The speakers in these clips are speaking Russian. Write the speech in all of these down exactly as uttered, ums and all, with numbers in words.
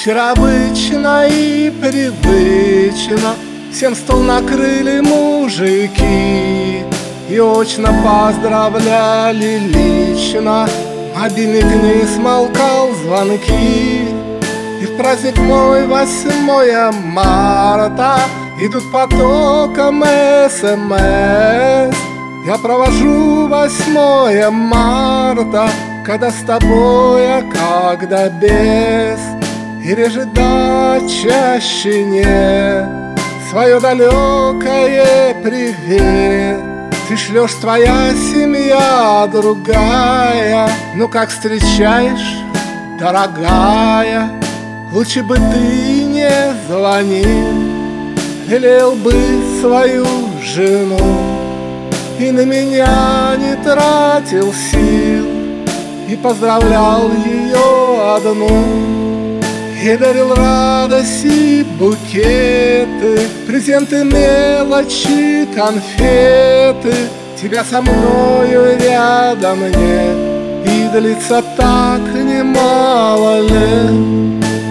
Вечер обычно и привычно всем стол накрыли мужики и очно поздравляли лично. Мобильник не смолкал звонки. И в праздник мой восьмое марта идут потоком СМС. Я провожу восьмое марта, когда с тобой, а когда без. И режет да чаще не свое далекое привет. Ты шлешь, твоя семья другая. Ну как встречаешь, дорогая? Лучше бы ты не звонил, велел бы свою жену и на меня не тратил сил, и поздравлял ее одну, и дарил радости букеты, презенты, мелочи, конфеты. Тебя со мною рядом нет, и длится так немало лет.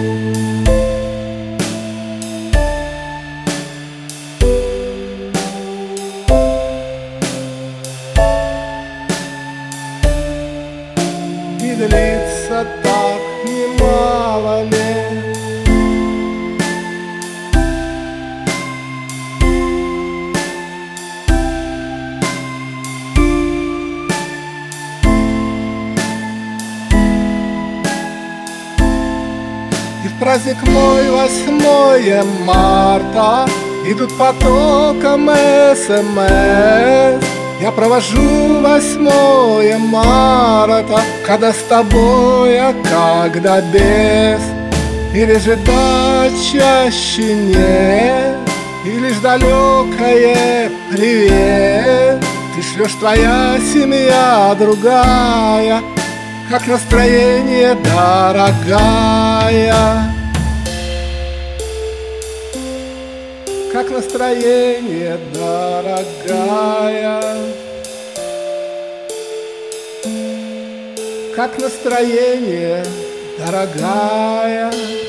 И длится так немало лет. И в праздник мой восьмое марта идут потоком СМС. Я провожу восьмое марта, когда с тобой, а когда без. И режет да чаще нет, и лишь далекое привет. Ты шлешь, твоя семья другая. Как настроение, дорогая? Как настроение, дорогая? Как настроение, дорогая?